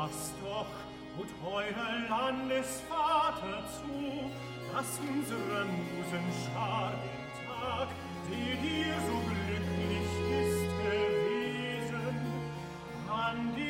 Lasst doch, tut eure Landesvater zu, dass unsere Musen schar den Tag, die dir so glücklich ist gewesen, an